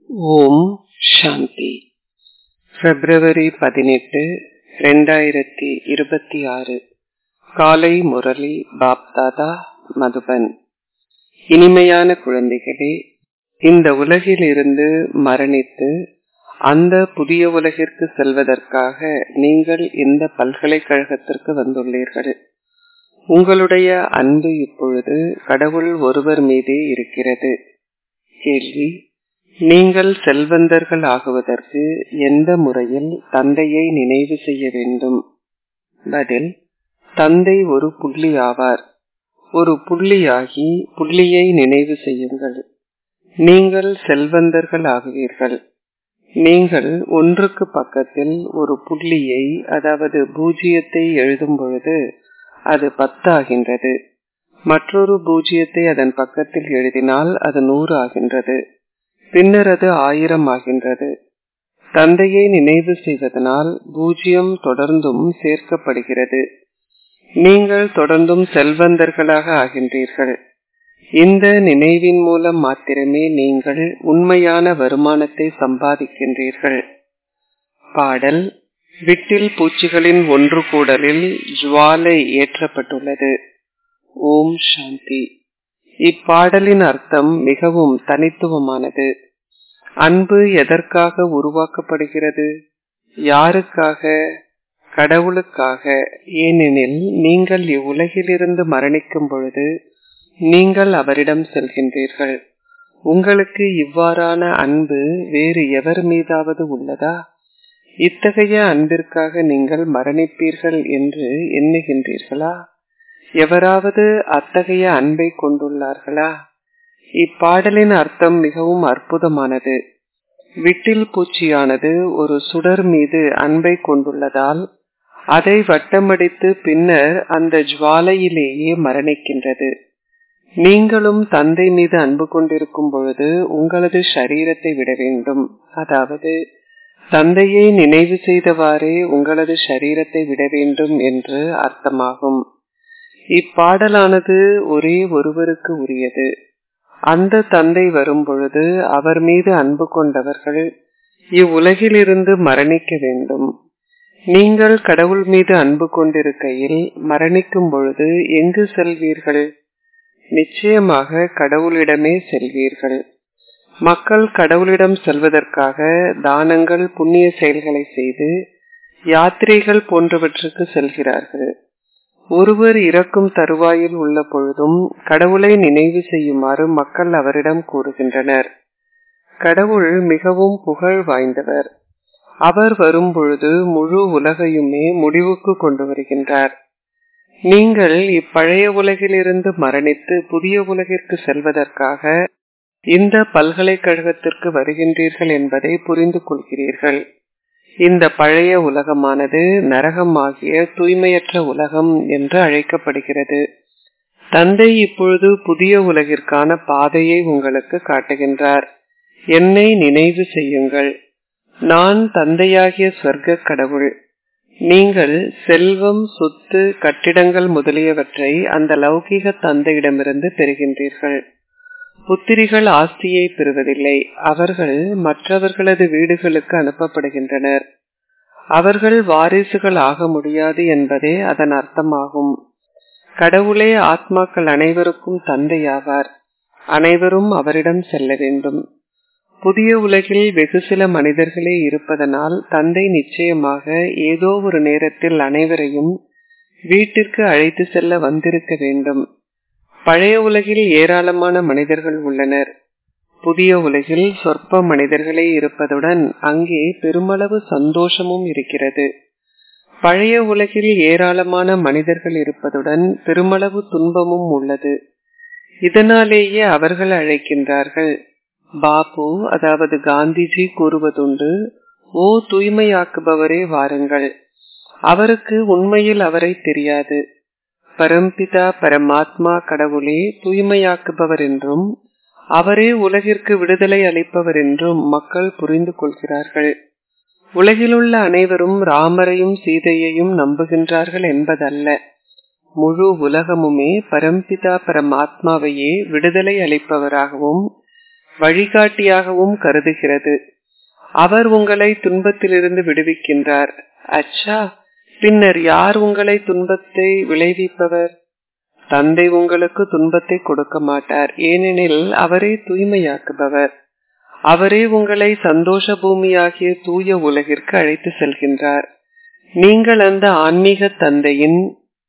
ஓம் சாந்தி. பிப்ரவரி 18, 2026. காலை முரளி பாப்தாதா, மதுபன். இனிமையான குழந்தைகளே, இந்த உலகில் இருந்து மரணித்து அந்த புதிய உலகிற்கு செல்வதற்காக நீங்கள் இந்த பல்கலைக்கழகத்திற்கு வந்துள்ளீர்கள். உங்களுடைய அன்பு இப்பொழுது கடவுள் ஒருவர் மீதே இருக்கிறது. கேள்வி: நீங்கள் செல்வந்தர்கள் ஆகுவதற்கு எந்த முறையில் தந்தையை நினைவு செய்ய வேண்டும்? பதில்: தந்தை ஒரு புள்ளி ஆவார். ஒரு புள்ளியாகி புள்ளியை நினைவு செய்யுங்கள். நீங்கள் செல்வந்தர்கள் ஆகுவீர்கள். நீங்கள் ஒன்றுக்கு பக்கத்தில் ஒரு புள்ளியை, அதாவது 0 எழுதும் பொழுது அது 10 ஆகின்றது. மற்றொரு 0 அதன் பக்கத்தில் எழுதினால் அது 100 ஆகின்றது. பின்னர் அது 1000 ஆகின்றது. தந்தையை நினைவு செய்வதனால் 0 தொடர்ந்தும் சேர்க்கப்படுகிறது. நீங்கள் தொடர்ந்தும் செல்வந்தர்களாக ஆகின்றீர்கள். இந்த நினைவின் மூலம் மாத்திரமே நீங்கள் உண்மையான வருமானத்தை சம்பாதிக்கின்றீர்கள். பாடல்: விட்டில் பூச்சிகளின் ஒன்று கூடலில் ஜுவாலை ஏற்றப்பட்டுள்ளது. ஓம் சாந்தி. இப்பாடலின் அர்த்தம் மிகவும் தனித்துவமானது. அன்பு எதற்காக உருவாக்கப்படுகிறது? யாருக்காக? கடவுளுக்காக. ஏனெனில் நீங்கள் இவ்வுலகிலிருந்து மரணிக்கும் பொழுது நீங்கள் அவரிடம் செல்கின்றீர்கள். உங்களுக்கு இவ்வாறான அன்பு வேறு எவர் மீதாவது உள்ளதா? இத்தகைய அன்பிற்காக நீங்கள் மரணிப்பீர்கள் என்று எண்ணுகின்றீர்களா? எவராவது அத்தகைய அன்பை கொண்டுள்ளார்களா? இப்பாடலின் அர்த்தம் மிகவும் அற்புதமானது. விட்டில் பூச்சியானது ஒரு சுடர் மீது அன்பை கொண்டுள்ளதால் அதை வட்டமடித்து பின்னர் அந்த ஜுவாலையிலேயே மரணிக்கின்றது. நீங்களும் தந்தை மீது அன்பு கொண்டிருக்கும் பொழுது உங்களது சரீரத்தை விட வேண்டும். அதாவது தந்தையை நினைவு செய்தவாறே உங்களது சரீரத்தை விட வேண்டும் என்று அர்த்தமாகும். இப்பாடலானது ஒரே ஒருவருக்கு உரியது. அந்த தந்தை வரும் பொழுது அவர் மீது அன்பு கொண்டவர்கள் இவ்வுலகிலிருந்து மரணிக்க வேண்டும். நீங்கள் கடவுள் மீது அன்பு கொண்டிருக்கையில் மரணிக்கும் பொழுது எங்கு செல்வீர்கள்? நிச்சயமாக கடவுளிடமே செல்வீர்கள். மக்கள் கடவுளிடம் செல்வதற்காக தானங்கள், புண்ணிய செயல்களை செய்து யாத்திரைகள் போன்றவற்றுக்கு செல்கிறார்கள். ஒருவர் இறக்கும் தருவாயில் உள்ள பொழுதும் கடவுளை நினைவு செய்யுமாறு மக்கள் அவரிடம் கூறுகின்றனர். கடவுள் மிகவும் புகழ் வாய்ந்தவர். அவர் வரும் பொழுது முழு உலகையுமே முடிவுக்கு கொண்டு வருகின்றார். நீங்கள் இப்பழைய உலகிலிருந்து மரணித்து புதிய உலகிற்கு செல்வதற்காக இந்த பல்கலைக்கழகத்திற்கு வருகின்றீர்கள் என்பதை புரிந்து கொள்கிறீர்கள். இந்த பழைய உலகமானது நரகமாகிய தூய்மையற்ற உலகம் என்று அழைக்கப்படுகிறது. தந்தை இப்பொழுது புதிய உலகிற்கான பாதையை உங்களுக்கு காட்டுகின்றார். என்னை நினைவு செய்யுங்கள். நான் தந்தையாகிய சொர்க்க கடவுள். நீங்கள் செல்வம், சொத்து, கட்டிடங்கள் முதலியவற்றை அந்த லௌகீக தந்தையிடமிருந்து பெறுகின்றீர்கள். புத்திரிகள் ஆஸ்தியை பெறுவதில்லை. அவர்கள் மற்றவர்களது வீடுகளுக்கு அனுப்பப்படுகின்றனர். அவர்கள் வாரிசுகள் ஆக முடியாது என்பதே அதன் அர்த்தமாகும். கடவுளே ஆத்மாக்கள் அனைவருக்கும் தந்தையாவார். அனைவரும் அவரிடம் செல்ல வேண்டும். புதிய உலகில் வெகு சில மனிதர்களே இருப்பதனால் தந்தை நிச்சயமாக ஏதோ ஒரு நேரத்தில் அனைவரையும் வீட்டிற்கு அழைத்து செல்ல வந்திருக்க வேண்டும். பழைய உலகில் ஏராளமான மனிதர்கள் உள்ளனர். புதிய உலகில் சொற்ப மனிதர்களே இருப்பதுடன் அங்கே பெருமளவு சந்தோஷமும் இருக்கிறது. பழைய உலகில் ஏராளமான மனிதர்கள் இருப்பதுடன் பெருமளவு துன்பமும் உள்ளது. இதனாலேயே அவர்கள் அழைக்கின்றார்கள். பாபு, அதாவது காந்திஜி கூறுவதுண்டு, ஓ தூய்மையாக்குபவரே வாருங்கள். அவருக்கு உண்மையில் அவரை தெரியாது. பரம்பிதா பரமாத்மா கடவுளே தூய்மையாக்குபவர் என்றும் அவரே உலகிற்கு விடுதலை அளிப்பவர் என்றும் மக்கள் புரிந்து கொள்கிறார்கள். உலகிலுள்ள அனைவரும் ராமரையும் சீதையையும் நம்புகின்றார்கள் என்பதல்ல. முழு உலகமுமே பரம்பிதா பரமாத்மாவையே விடுதலை அளிப்பவராகவும் வழிகாட்டியாகவும் கருதுகிறது. அவர் உங்களை துன்பத்திலிருந்து விடுவிக்கின்றார். அச்சா, பின்னர் யார் உங்களை துன்பத்தை விளைவிப்பவர்? தந்தை உங்களுக்கு துன்பத்தை கொடுக்க மாட்டார், ஏனெனில் அவரே தூய்மையாக்குபவர். அவரே உங்களை சந்தோஷ பூமியாகிய தூய உலகிற்கு அழைத்து செல்கின்றார். நீங்கள் அந்த ஆன்மீக தந்தையின்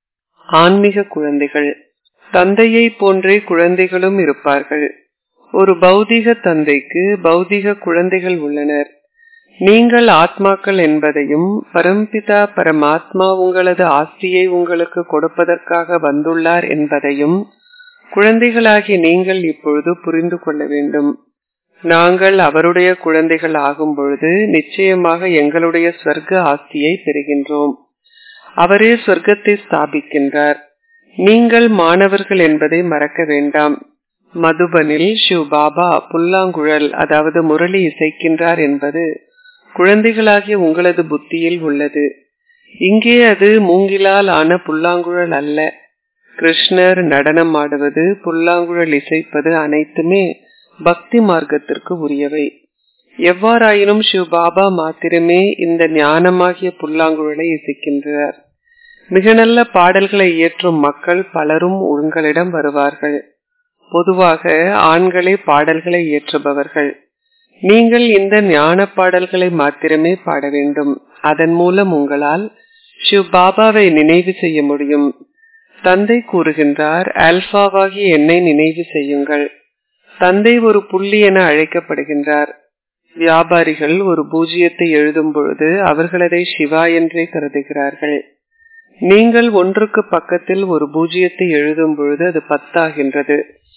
ஆன்மீக குழந்தைகள். தந்தையை போன்றே குழந்தைகளும் இருப்பார்கள். ஒரு பௌதிக தந்தைக்கு பௌதிக குழந்தைகள் உள்ளனர். நீங்கள் ஆத்மாக்கள் என்பதையும் பரம்பிதா பரமாத்மா உங்களது ஆஸ்தியை உங்களுக்கு கொடுப்பதற்காக வந்துள்ளார் என்பதையும் குழந்தைகளாகி நீங்கள் இப்பொழுது புரிந்து கொள்ள வேண்டும். நாங்கள் அவருடைய குழந்தைகள் ஆகும் பொழுது நிச்சயமாக எங்களுடைய ஸ்வர்க்க ஆஸ்தியை பெறுகின்றோம். அவரே ஸ்வர்க்கத்தை ஸ்தாபிக்கின்றார். நீங்கள் மாணவர்கள் என்பதை மறக்க வேண்டாம். மதுபனில் சிவ் பாபா புல்லாங்குழல் அதாவது முரளி இசைக்கின்றார் என்பது குழந்தைகளாகிய உங்களது புத்தியில் உள்ளது. இங்கே அது மூங்கிலால் ஆன புல்லாங்குழல் அல்ல. கிருஷ்ணர் நடனம் ஆடுவது, புல்லாங்குழல் இசைப்பது அனைத்துமே பக்தி மார்க்கத்திற்கு உரியவை. எவ்வாறாயினும் சிவ் பாபா மாத்திரமே இந்த ஞானமாகிய புல்லாங்குழலை இசைக்கின்றார். மிக நல்ல பாடல்களை இயற்றும் மக்கள் பலரும் உங்களிடம் வருவார்கள். பொதுவாக ஆண்களே பாடல்களை இயற்றுபவர்கள். நீங்கள் இந்த ஞான பாடல்களை மாத்திரமே பாட வேண்டும். அதன் மூலம் உங்களால் சிவ் பாபாவை நினைவு செய்ய முடியும். தந்தை கூறுகின்றார், ஆல்பாவாகி என்னை நினைவு செய்யுங்கள். தந்தை ஒரு புள்ளி என அழைக்கப்படுகின்றார். வியாபாரிகள் ஒரு பூஜ்ஜியத்தை எழுதும் பொழுது அவர்கள் அதை சிவா என்றே கருதுகிறார்கள். நீங்கள் ஒன்றுக்கு பக்கத்தில் ஒரு பூஜ்ஜியத்தை எழுதும் பொழுது அது 10 ஆகின்றது.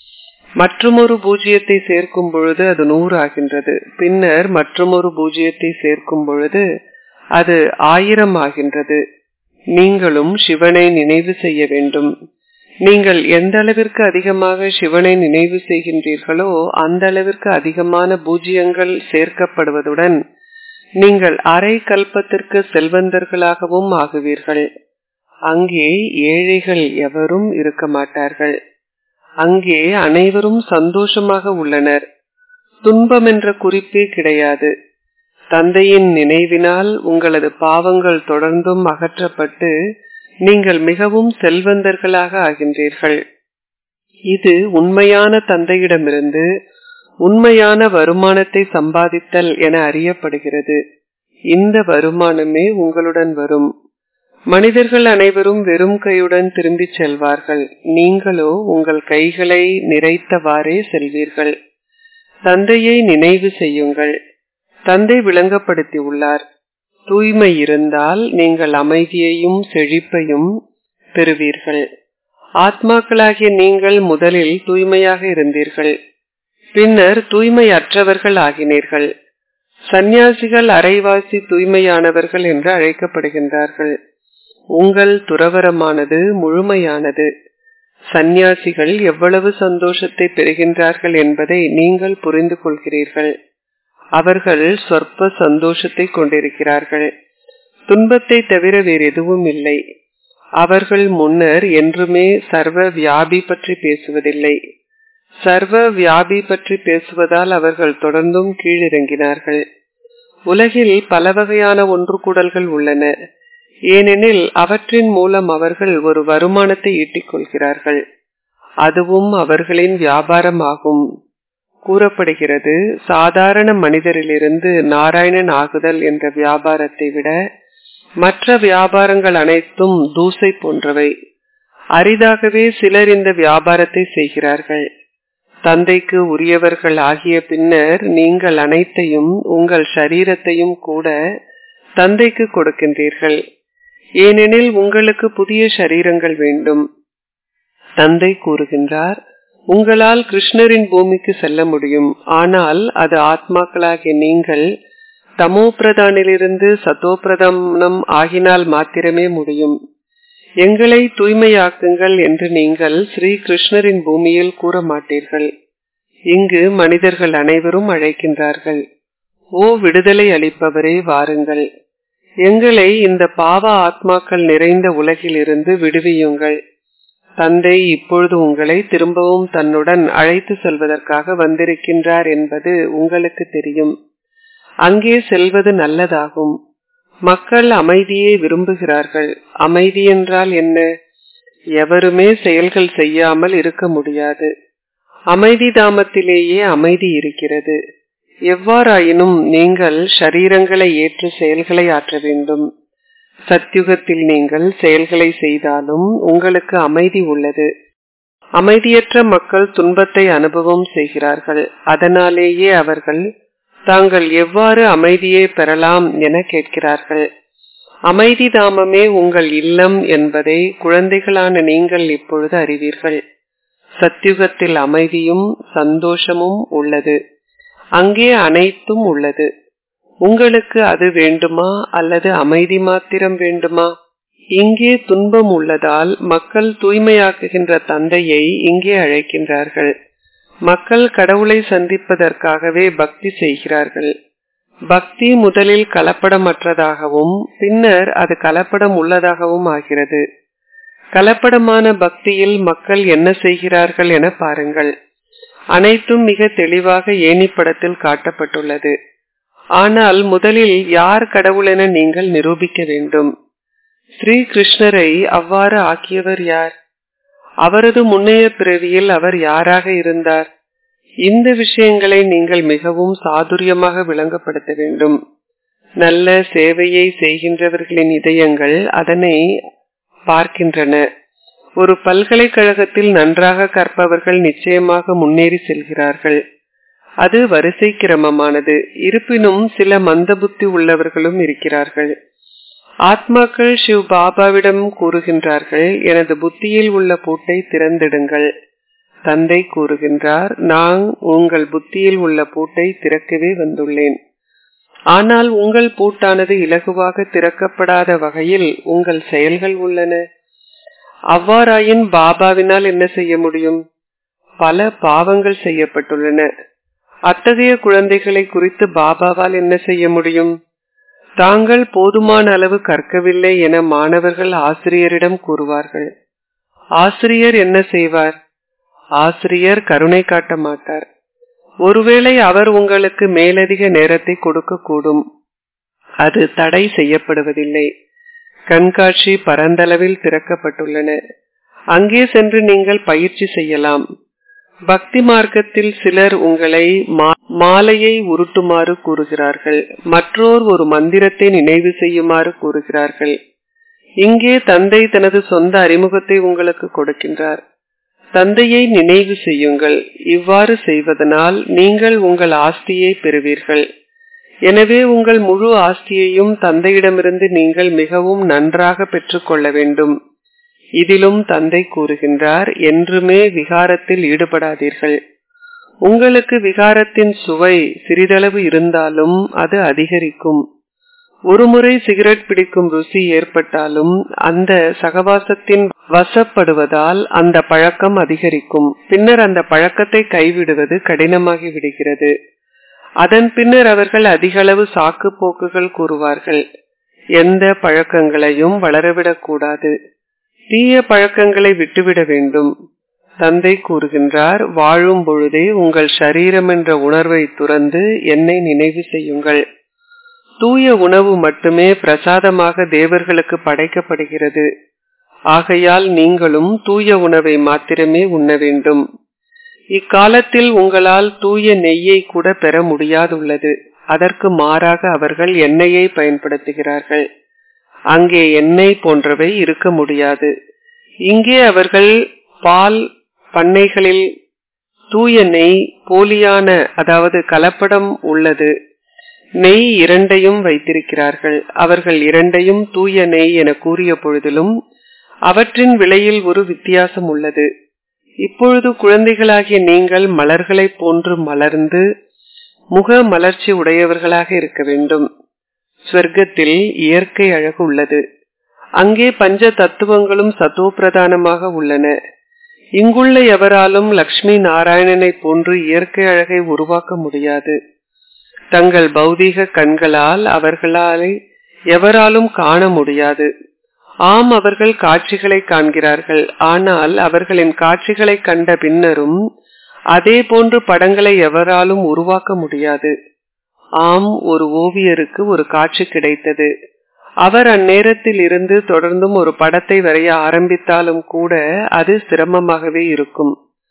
மற்றொரு பூஜ்ஜியத்தை சேர்க்கும் பொழுது அது 100 ஆகின்றது. பின்னர் மற்றொரு பூஜ்ஜியத்தை சேர்க்கும் பொழுது அது 1000 ஆகின்றது. நீங்களும் சிவனை நினைவு செய்ய வேண்டும். நீங்கள் எந்த அளவிற்கு அதிகமாக சிவனை நினைவு செய்கின்றீர்களோ அந்த அளவிற்கு அதிகமான பூஜ்ஜியங்கள் சேர்க்கப்படுவதுடன் நீங்கள் அரை கல்பத்திற்கு செல்வந்தர்களாகவும் ஆகுவீர்கள். அங்கே ஏழைகள் எவரும் இருக்க மாட்டார்கள். அங்கே அனைவரும் சந்தோஷமாக உள்ளனர். துன்பம் என்ற குறிப்பே கிடையாது. தந்தையின் நினைவினால் உங்களது பாவங்கள் தொடர்ந்தும் அகற்றப்பட்டு நீங்கள் மிகவும் செல்வந்தர்களாக ஆகின்றீர்கள். இது உண்மையான தந்தையிடமிருந்து உண்மையான வருமானத்தை சம்பாதித்தல் என அறியப்படுகிறது. இந்த வருமானமே உங்களுடன் வரும். மனிதர்கள் அனைவரும் வெறும் கையுடன் திரும்பி செல்வார்கள். நீங்களோ உங்கள் கைகளை நிறைத்தவாறே செல்வீர்கள். தந்தையை நினைவு செய்யுங்கள். தந்தை விளங்கப்படுத்தி உள்ளார். தூய்மை இருந்தால் நீங்கள் அமைதியையும் செழிப்பையும் பெறுவீர்கள். ஆத்மாக்களாகிய நீங்கள் முதலில் தூய்மையாக இருந்தீர்கள். பின்னர் தூய்மையற்றவர்கள் ஆகினீர்கள். சந்நியாசிகள் அரைவாசி தூய்மையானவர்கள் என்று அழைக்கப்படுகின்றார்கள். உங்கள் துறவரமானது முழுமையானது. சந்நியாசிகள் எவ்வளவு சந்தோஷத்தை பெறுகின்றார்கள் என்பதை நீங்கள் புரிந்து கொள்கிறீர்கள். அவர்கள் சொற்ப சந்தோஷத்தை கொண்டிருக்கிறார்கள். துன்பத்தை தவிர வேறு எதுவும் இல்லை. அவர்கள் முன்னர் என்றுமே சர்வ வியாபி பற்றி பேசுவதில்லை. சர்வ வியாபி பற்றி பேசுவதால் அவர்கள் தொடர்ந்தும் கீழிறங்கினார்கள். உலகில் பல வகையான ஒன்று கூடல்கள் உள்ளன. ஏனெனில் அவற்றின் மூலம் அவர்கள் ஒரு வருமானத்தை ஈட்டிக் கொள்கிறார்கள். அதுவும் அவர்களின் வியாபாரம் ஆகும். கூறப்படுகிறது, சாதாரண மனிதரிலிருந்து நாராயணன் ஆகுதல் என்ற வியாபாரத்தை விட மற்ற வியாபாரங்கள் அனைத்தும் தூசை போன்றவை. அரிதாகவே சிலர் இந்த வியாபாரத்தை செய்கிறார்கள். தந்தைக்கு உரியவர்கள் ஆகிய பின்னர் நீங்கள் அனைத்தையும் உங்கள் சரீரத்தையும் கூட தந்தைக்கு கொடுக்கின்றீர்கள். ஏனெனில் உங்களுக்கு புதிய சரீரங்கள் வேண்டும். தந்தை கூறுகின்றார், உங்களால் கிருஷ்ணரின் பூமிக்கு செல்ல முடியும். ஆனால் அது ஆத்மாக்களாகிய நீங்கள் தமோ பிரதானிலிருந்து சதோ பிரதானம் ஆகினால் மாத்திரமே முடியும். எங்களை தூய்மையாக்குங்கள் என்று நீங்கள் ஸ்ரீ கிருஷ்ணரின் பூமியில் கூற மாட்டீர்கள். இங்கு மனிதர்கள் அனைவரும் அழைக்கின்றார்கள், ஓ விடுதலை அளிப்பவரே வாருங்கள், எங்களை இந்த பாவ ஆத்மாக்கள் நிறைந்த உலகில் இருந்து விடுவியுங்கள். தந்தை இப்பொழுது உங்களை திரும்பவும் தன்னுடன் அழைத்து செல்வதற்காக வந்திருக்கின்றார் என்பது உங்களுக்கு தெரியும். அங்கே செல்வது நல்லதாகும். மக்கள் அமைதியை விரும்புகிறார்கள். அமைதி என்றால் என்ன? எவருமே செயல்கள் செய்யாமல் இருக்க முடியாது. அமைதி தாமத்திலேயே அமைதி இருக்கிறது. எவ்வாறாயினும் நீங்கள் ஷரீரங்களை ஏற்று செயல்களை ஆற்ற வேண்டும். சத்யுகத்தில் நீங்கள் செயல்களை செய்தாலும் உங்களுக்கு அமைதி உள்ளது. அமைதியற்ற மக்கள் துன்பத்தை அனுபவம் செய்கிறார்கள். அதனாலேயே அவர்கள் தாங்கள் எவ்வாறு அமைதியை பெறலாம் என கேட்கிறார்கள். அமைதி தாமமே உங்கள் இல்லம் என்பதை குழந்தைகளான நீங்கள் இப்பொழுது அறிவீர்கள். சத்யுகத்தில் அமைதியும் சந்தோஷமும் உள்ளது. அங்கே அனைத்தும் உள்ளது. உங்களுக்கு அது வேண்டுமா அல்லது அமைதி மாத்திரம் வேண்டுமா? இங்கே துன்பம் உள்ளதால் மக்கள் தூய்மையாக்குகின்ற தந்தையை இங்கே அழைக்கின்றார்கள். மக்கள் கடவுளை சந்திப்பதற்காகவே பக்தி செய்கிறார்கள். பக்தி முதலில் கலப்படமற்றதாகவும் பின்னர் அது கலப்படம் உள்ளதாகவும் ஆகிறது. கலப்படமான பக்தியில் மக்கள் என்ன செய்கிறார்கள் என பாருங்கள். அனைத்தும் மிக தெளிவாக ஏணிப்படத்தில் காட்டப்பட்டுள்ளது. ஆனால் முதலில் யார் கடவுள் என நீங்கள் நிரூபிக்க வேண்டும். ஸ்ரீ கிருஷ்ணரை அவ்வாறு ஆக்கியவர் யார்? அவரது முன்னைய பிறவியில் அவர் யாராக இருந்தார்? இந்த விஷயங்களை நீங்கள் மிகவும் சாதுரியமாக விளங்கப்படுத்த வேண்டும். நல்ல சேவையை செய்கின்றவர்களின் இதயங்கள் அதனை பார்க்கின்றன. ஒரு பல்கலைக்கழகத்தில் நன்றாக கற்பவர்கள் நிச்சயமாக முன்னேறி செல்கிறார்கள். அது வரிசை கிரமமானது. இருப்பினும் சில மந்த புத்தி உள்ளவர்களும் இருக்கிறார்கள். ஆத்மாக்கள் சிவ் பாபாவிடம் கூறுகின்றார்கள், எனது புத்தியில் உள்ள பூட்டை திறந்திடுங்கள். தந்தை கூறுகின்றார், நான் உங்கள் புத்தியில் உள்ள பூட்டை திறக்கவே வந்துள்ளேன். ஆனால் உங்கள் பூட்டானது இலகுவாக திறக்கப்படாத வகையில் உங்கள் செயல்கள் உள்ளன. அவ்வாறாயின் பாபாவினால் என்ன செய்ய முடியும்? பல பாவங்கள் செய்யப்பட்டுள்ளன. அத்தகைய குழந்தைகளை குறித்து பாபாவால் என்ன செய்ய முடியும்? தாங்கள் போதுமான அளவு கற்கவில்லை என மாணவர்கள் ஆசிரியரிடம் கூறுவார்கள். ஆசிரியர் என்ன செய்வார்? ஆசிரியர் கருணை காட்ட மாட்டார். ஒருவேளை அவர் உங்களுக்கு மேலதிக நேரத்தை கொடுக்க கூடும். அது தடை செய்யப்படுவதில்லை. கண்காட்சி பரந்தளவில் திறக்கப்பட்டுள்ளன. அங்கே சென்று நீங்கள் பயிற்சி செய்யலாம். பக்தி மார்க்கத்தில் சிலர் உங்களை மாலையை உருட்டுமாறு கூறுகிறார்கள். மற்றோர் ஒரு மந்திரத்தை நினைவு செய்யுமாறு கூறுகிறார்கள். இங்கே தந்தை தனது சொந்த அறிமுகத்தை உங்களுக்கு கொடுக்கின்றார். தந்தையை நினைவு செய்யுங்கள். இவ்வாறு செய்வதனால் நீங்கள் உங்கள் ஆஸ்தியை பெறுவீர்கள். எனவே உங்கள் முழு ஆஸ்தியையும் தந்தையிடமிருந்து நீங்கள் மிகவும் நன்றாக பெற்றுக் கொள்ள வேண்டும். இதிலும் தந்தை கூறுகின்றார், என்றுமே விகாரத்தில் ஈடுபடாதீர்கள். உங்களுக்கு விகாரத்தின் சுவை சிறிதளவு இருந்தாலும் அது அதிகரிக்கும். ஒருமுறை சிகரெட் பிடிக்கும் ருசி ஏற்பட்டாலும் அந்த சகவாசத்தின் வசப்படுவதால் அந்த பழக்கம் அதிகரிக்கும். பின்னர் அந்த பழக்கத்தை கைவிடுவது கடினமாகி விடுகிறது. அதன் பின்னர் அவர்கள் அதிகளவு சாக்கு போக்குகள் கூறுவார்கள். எந்த பழக்கங்களையும் வளரவிடக் கூடாது. தீய பழக்கங்களை விட்டுவிட வேண்டும். தந்தை கூறுகின்றார், வாழும் பொழுதே உங்கள் சரீரம் என்ற உணர்வை துறந்து என்னை நினைவு செய்யுங்கள். தூய உணவு மட்டுமே பிரசாதமாக தேவர்களுக்கு படைக்கப்படுகிறது. ஆகையால் நீங்களும் தூய உணவை மாத்திரமே உண்ண வேண்டும். இக்காலத்தில் உங்களால் தூய நெய்யை கூட பெற முடியாதுள்ளது. அதற்கு மாறாக அவர்கள் எண்ணெயை பயன்படுத்துகிறார்கள். அங்கே எண்ணெய் போன்றவை இருக்க முடியாது. இங்கே அவர்கள் பால் பண்ணைகளில் தூய நெய், போலியான அதாவது கலப்படம் உள்ளது நெய் இரண்டையும் வைத்திருக்கிறார்கள். அவர்கள் இரண்டையும் தூய நெய் என கூறிய பொழுதிலும் அவற்றின் விலையில் ஒரு வித்தியாசம் உள்ளது. இப்பொழுது குழந்தைகளாகிய நீங்கள் மலர்களை போன்று மலர்ந்து முக மலர்ச்சி உடையவர்களாக இருக்க வேண்டும். ஸ்வர்க்கத்தில் இயற்கை அழகு உள்ளது. அங்கே பஞ்ச தத்துவங்களும் சத்தோ பிரதானமாக உள்ளன. இங்குள்ள எவராலும் லக்ஷ்மி நாராயணனை போன்று இயற்கை அழகை உருவாக்க முடியாது. தங்கள் பௌதீக கண்களால் அவர்களால் எவராலும் காண முடியாது. ஆம், அவர்கள் காட்சிகளை காண்கிறார்கள். ஆனால் அவர்களின் காட்சிகளை கண்ட பின்னரும் அதே போன்று படங்களை எவராலும் உருவாக்க முடியாது. ஆம், ஒரு ஓவியருக்கு ஒரு காட்சி கிடைத்தது. அவர் அந்நேரத்தில் இருந்து தொடர்ந்தும் ஒரு படத்தை வரைய ஆரம்பித்தாலும் கூட அது சிரமமாகவே இருக்கும்.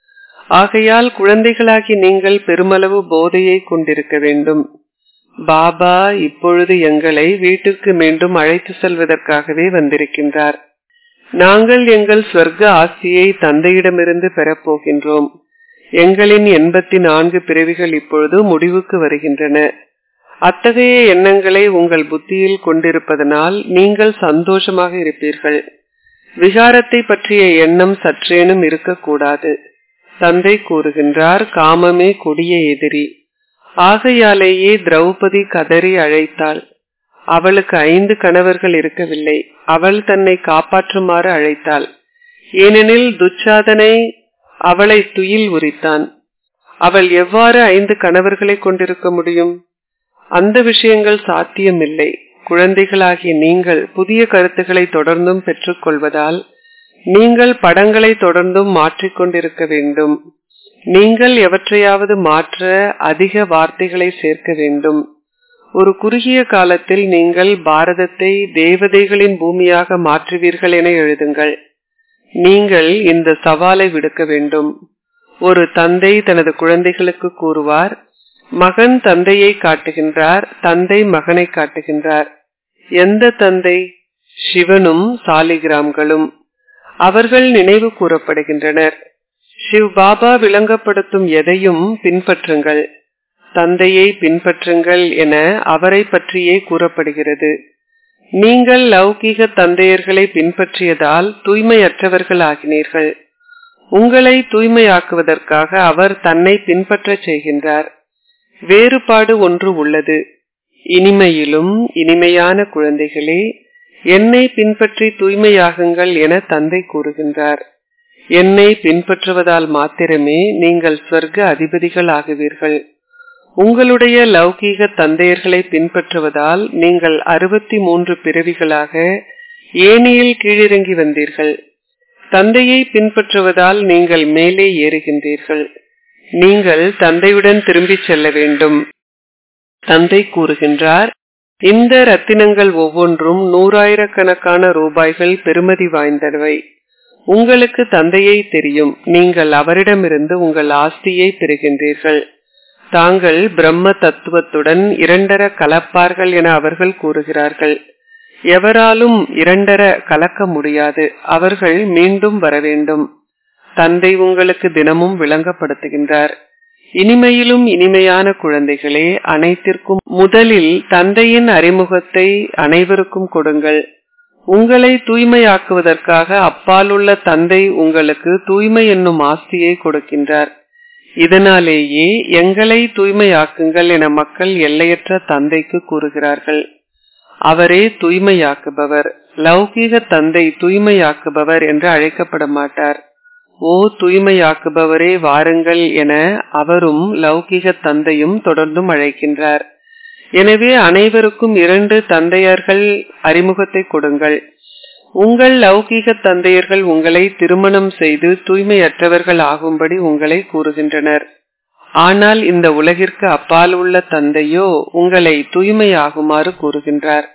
ஆகையால் குழந்தைகளாகி நீங்கள் பெருமளவு போதையை கொண்டிருக்க வேண்டும். பாபா இப்பொழுது எங்களை வீட்டிற்கு மீண்டும் அழைத்து செல்வதற்காகவே வந்திருக்கின்றார். நாங்கள் எங்கள் ஸ்வர்க்க ஆஸ்தியை தந்தையிடமிருந்து பெறப்போகின்றோம். எங்களின் 84 பிறவிகள் இப்பொழுது முடிவுக்கு வருகின்றன. அத்தகைய எண்ணங்களை உங்கள் புத்தியில் கொண்டிருப்பதனால் நீங்கள் சந்தோஷமாக இருப்பீர்கள். விகாரத்தை பற்றிய எண்ணம் சற்றேனும் இருக்கக்கூடாது. தந்தை கூறுகின்றார், காமமே கொடிய எதிரி. ஆகையாலேயே திரௌபதி கதறி அழைத்தாள். அவளுக்கு 5 கணவர்கள் இருக்கவில்லை. அவள் தன்னை காப்பாற்றுமாறு அழைத்தாள். ஏனெனில் துச்சாதனை அவளை துயில் உரித்தான். அவள் எவ்வாறு 5 கணவர்களை கொண்டிருக்க முடியும்? அந்த விஷயங்கள் சாத்தியமில்லை. குழந்தைகளாகிய நீங்கள் புதிய கருத்துக்களை தொடர்ந்தும் பெற்றுக் கொள்வதால் நீங்கள் படங்களை தொடர்ந்தும் மாற்றிக்கொண்டிருக்க வேண்டும். நீங்கள் எவற்றையாவது மாற்ற அதிக வார்த்தைகளை சேர்க்க வேண்டும். ஒரு குறுகிய காலத்தில் நீங்கள் பாரதத்தை தேவதைகளின் பூமியாக மாற்றுவீர்கள் என எழுதுங்கள். நீங்கள் இந்த சவாலை விடுக்க வேண்டும். ஒரு தந்தை தனது குழந்தைகளுக்கு கூறுவார், மகன் தந்தையை காட்டுகின்றார், தந்தை மகனை காட்டுகின்றார். எந்த தந்தை? சிவனும் சாலிகிராம்களும். அவர்கள் நினைவு கூறப்படுகின்றனர். சிவ் பாபா விளங்கப்படுத்தும் எதையும் பின்பற்றுங்கள், தந்தையை பின்பற்றுங்கள் என அவரை பற்றியே கூறப்படுகிறது. நீங்கள் லௌகீக தந்தையர்களை பின்பற்றியதால் தூய்மையற்றவர்கள் ஆகினீர்கள். உங்களை தூய்மையாக்குவதற்காக அவர் தன்னை பின்பற்றச் செய்கின்றார். வேறுபாடு ஒன்று உள்ளது. இனிமையிலும் இனிமையான குழந்தைகளே, என்னை பின்பற்றி தூய்மையாகுங்கள் என தந்தை கூறுகின்றார். என்னை பின்பற்றுவதால் மாத்திரமே நீங்கள் ஸ்வர்க்க அதிபதிகள் ஆகுவீர்கள். உங்களுடைய லௌகீக தந்தையர்களை பின்பற்றுவதால் நீங்கள் 63 பிறவிகளாக ஏணியில் கீழிறங்கி வந்தீர்கள். தந்தையை பின்பற்றுவதால் நீங்கள் மேலே ஏறுகின்றீர்கள். நீங்கள் தந்தையுடன் திரும்பி செல்ல வேண்டும். தந்தை கூறுகின்றார், இந்த ரத்தினங்கள் ஒவ்வொன்றும் 100,000 ரூபாய்கள் பெறுமதி வாய்ந்தவை. உங்களுக்கு தந்தையை தெரியும். நீங்கள் அவரிடமிருந்து உங்கள் ஆஸ்தியை பெறுகின்றீர்கள். தாங்கள் பிரம்ம தத்துவத்துடன் 2 கலப்பார்கள் என அவர்கள் கூறுகிறார்கள். எவராலும் 2 கலக்க முடியாது. அவர்கள் மீண்டும் வர வேண்டும். தந்தை உங்களுக்கு தினமும் விளங்கப்படுத்துகின்றார். இனிமையிலும் இனிமையான குழந்தைகளே, அனைத்திற்கும் முதலில் தந்தையின் அறிமுகத்தை அனைவருக்கும் கொடுங்கள். உங்களை தூய்மையாக்குவதற்காக அப்பாலுள்ள தந்தை உங்களுக்கு தூய்மை என்னும் ஆஸ்தியை கொடுக்கின்றார். இதனாலேயே எங்களை தூய்மையாக்குங்கள் என மக்கள் எல்லையற்ற தந்தைக்கு கூறுகிறார்கள். அவரே தூய்மையாக்குபவர். லௌகீக தந்தை தூய்மையாக்குபவர் என்று அழைக்கப்பட மாட்டார். ஓ தூய்மையாக்குபவரே வாருங்கள் என அவரும் லௌகீக தந்தையும் தொடர்ந்தும் அழைக்கின்றார். எனவே அனைவருக்கும் 2 தந்தையர்கள் அறிமுகத்தை கொடுங்கள். உங்கள் லௌகீக தந்தையர்கள் உங்களை திருமணம் செய்து தூய்மையற்றவர்கள் ஆகும்படி உங்களை கூறுகின்றனர். ஆனால் இந்த உலகிற்கு அப்பால் உள்ள தந்தையோ உங்களை தூய்மையாகுமாறு கூறுகின்றார்.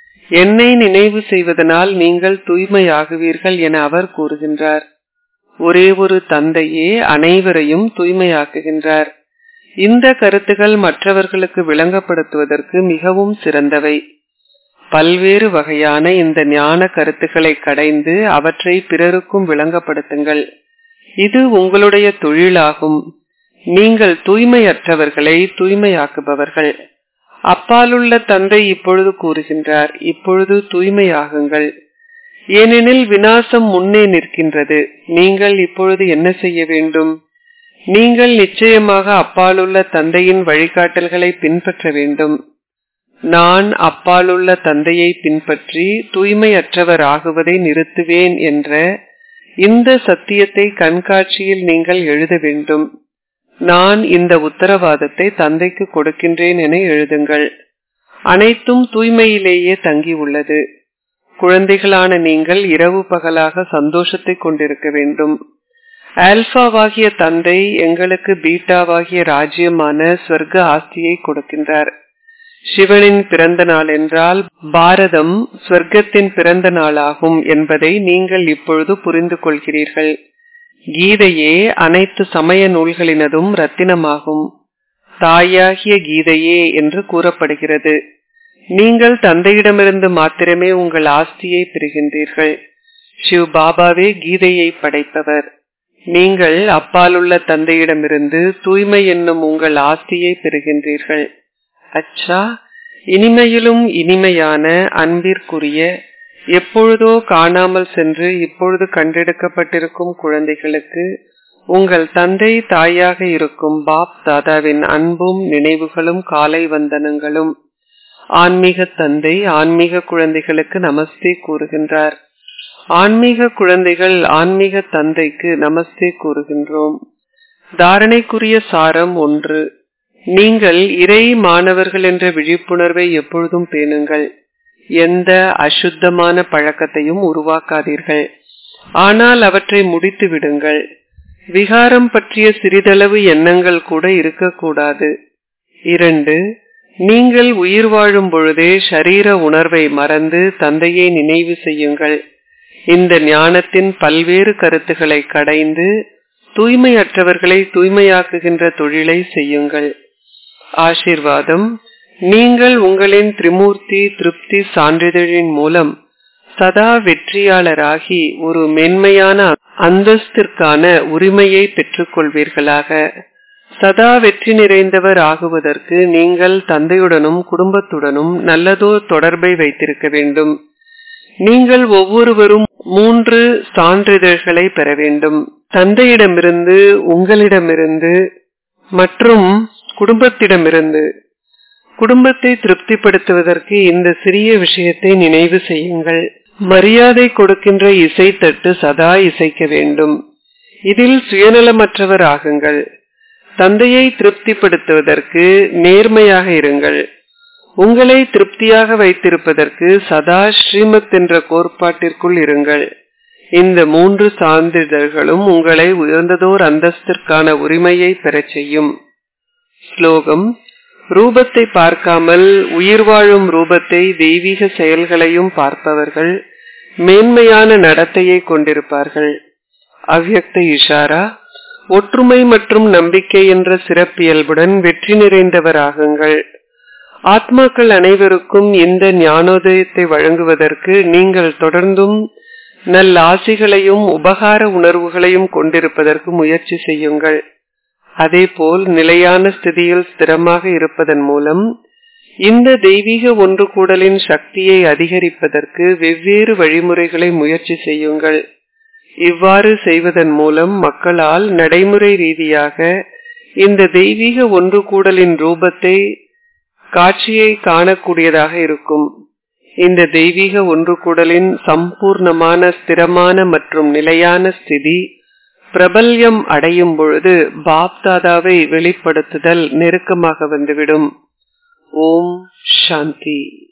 என்னை நினைவு செய்வதனால் நீங்கள் தூய்மையாகுவீர்கள் என அவர் கூறுகின்றார். ஒரே ஒரு தந்தையே அனைவரையும் தூய்மையாக்குகின்றார். இந்த கருத்துகள் மற்றவர்களுக்கு விளங்கப்படுத்துவதற்கு மிகவும் சிறந்தவை. பல்வேறு வகையான இந்த ஞான கருத்துக்களை கடைந்து அவற்றை பிறருக்கும் விளங்கப்படுத்துங்கள். இது உங்களுடைய தொழிலாகும். நீங்கள் தூய்மையற்றவர்களை தூய்மையாக்குபவர்கள். அப்பாலுள்ள தந்தை இப்பொழுது கூறுகின்றார், இப்பொழுது தூய்மையாகுங்கள். ஏனெனில் விநாசம் முன்னே நிற்கின்றது. நீங்கள் இப்பொழுது என்ன செய்ய வேண்டும்? நீங்கள் நிச்சயமாக அப்பாலுள்ள தந்தையின் வழிகாட்டல்களை பின்பற்ற வேண்டும். நான் அப்பாலுள்ள தந்தையை பின்பற்றி தூய்மையற்றவர் ஆகுவதை நிறுத்துவேன் என்ற இந்த சத்தியத்தை கண்காட்சியில் நீங்கள் எழுத வேண்டும். நான் இந்த உத்தரவாதத்தை தந்தைக்கு கொடுக்கின்றேன் என எழுதுங்கள். அனைத்தும் தூய்மையிலேயே தங்கி உள்ளது. குழந்தைகளான நீங்கள் இரவு பகலாக சந்தோஷத்தை கொண்டிருக்க வேண்டும். ஆல்பாவாகிய தந்தை எங்களுக்கு பீட்டாவாகிய ராஜ்யமான ஸ்வர்க ஆஸ்தியை கொடுக்கின்றார். சிவனின் பிறந்த நாள் என்றால் பாரதம் ஸ்வர்க்கத்தின் பிறந்த நாளாகும் என்பதை நீங்கள் இப்பொழுது புரிந்து கொள்கிறீர்கள். கீதையே அனைத்து சமய நூல்களினதும் ரத்தினமாகும். தாயாகிய கீதையே என்று கூறப்படுகிறது. நீங்கள் தந்தையிடமிருந்து மாத்திரமே உங்கள் ஆஸ்தியை பெறுகின்றீர்கள். சிவ் பாபாவே கீதையை படைப்பவர். நீங்கள் அப்பாலுள்ள தந்தையிடமிருந்து தூய்மை என்னும் உங்கள் ஆஸ்தியை பெறுகின்றீர்கள். அச்சா, இனிமையிலும் இனிமையான அன்பிற்குரிய எப்பொழுதோ காணாமல் சென்று இப்பொழுது கண்டெடுக்கப்பட்டிருக்கும் குழந்தைகளுக்கு உங்கள் தந்தை தாயாக இருக்கும் பாப் தாதாவின் அன்பும் நினைவுகளும் காலை வந்தனங்களும். ஆன்மீக தந்தை ஆன்மீக குழந்தைகளுக்கு நமஸ்தே கூறுகின்றார். ஆன்மீக குழந்தைகள் ஆன்மீக தந்தைக்கு நமஸ்தே கூறுகின்றோம். தாரணைக்குரிய சாரம் 1. நீங்கள் இறை மாணவர்கள் என்ற விழிப்புணர்வை எப்பொழுதும் பேணுங்கள். எந்த அசுத்தமான பழக்கத்தையும் உருவாக்காதீர்கள், ஆனால் அவற்றை முடித்து விடுங்கள். விகாரம் பற்றிய சிறிதளவு எண்ணங்கள் கூட இருக்கக்கூடாது. 2. நீங்கள் உயிர் வாழும் பொழுதே ஷரீர உணர்வை மறந்து தந்தையை நினைவு செய்யுங்கள். இந்த ஞானத்தின் பல்வேறு கருத்துக்களை கடைந்து தூய்மையற்றவர்களை தூய்மையாக்குகின்ற தொழிலை செய்யுங்கள். ஆசீர்வாதம். நீங்கள் உங்களின் திரிமூர்த்தி திருப்தி சான்றிதழின் மூலம் சதா வெற்றியாளராகி ஒரு மென்மையான அந்தஸ்திற்கான உரிமையை பெற்றுக் கொள்வீர்களாக. சதா வெற்றி நிறைந்தவர் ஆகுவதற்கு நீங்கள் தந்தையுடனும் குடும்பத்துடனும் நல்லதோர் தொடர்பை வைத்திருக்க வேண்டும். நீங்கள் ஒவ்வொருவரும் 3 சான்றிதழ்களை பெற வேண்டும். தந்தையிடமிருந்து, உங்களிடமிருந்து மற்றும் குடும்பத்திடமிருந்து. குடும்பத்தை திருப்திப்படுத்துவதற்கு இந்த சிறிய விஷயத்தை நினைவு செய்யுங்கள். மரியாதை கொடுக்கின்ற இசைத்தட்டு சதா இசைக்க வேண்டும். இதில் சுயநலமற்றவர் ஆகுங்கள். தந்தையை திருப்திப்படுத்துவதற்கு நேர்மையாக இருங்கள். உங்களை திருப்தியாக வைத்திருப்பதற்கு சதா ஸ்ரீமத் என்ற கோட்பாட்டிற்குள் இருங்கள். இந்த 3 சான்றிதழ்களும் உங்களை உயர்ந்ததோர் அந்தஸ்திற்கான உரிமையை பெறச் செய்யும். ஸ்லோகம். ரூபத்தை பார்க்காமல் உயிர் வாழும் ரூபத்தை தெய்வீக செயல்களையும் பார்ப்பவர்கள் மேன்மையான நடத்தையை கொண்டிருப்பார்கள். அவ்யக்த இஷாரா. ஒற்றுமை மற்றும் நம்பிக்கை என்ற சிறப்பியல்புடன் வெற்றி நிறைந்தவராகுங்கள். ஆத்மாக்கள் அனைவருக்கும் இந்த ஞானோதயத்தை வழங்குவதற்கு நீங்கள் தொடர்ந்தும் நல்ல ஆசிகளையும் உபகார உணர்வுகளையும் கொண்டிருப்பதற்கு முயற்சி செய்யுங்கள். அதேபோல் நிலையான ஸ்திதியில் ஸ்திரமாக இருப்பதன் மூலம் இந்த தெய்வீக ஒன்று கூடலின் சக்தியை அதிகரிப்பதற்கு வெவ்வேறு வழிமுறைகளை முயற்சி செய்யுங்கள். இவ்வாறு செய்வதன் மூலம் மக்களால் நடைமுறை ரீதியாக இந்த தெய்வீக ஒன்று கூடலின் ரூபத்தை காட்சியை காணக்கூடியதாக இருக்கும். இந்த தெய்வீக ஒன்று கூடலின் சம்பூர்ணமான ஸ்திரமான மற்றும் நிலையான ஸ்திதி பிரபல்யம் அடையும் பொழுது பாப் தாதாவை வெளிப்படுத்துதல் நெருக்கமாக வந்துவிடும். ஓம் சாந்தி.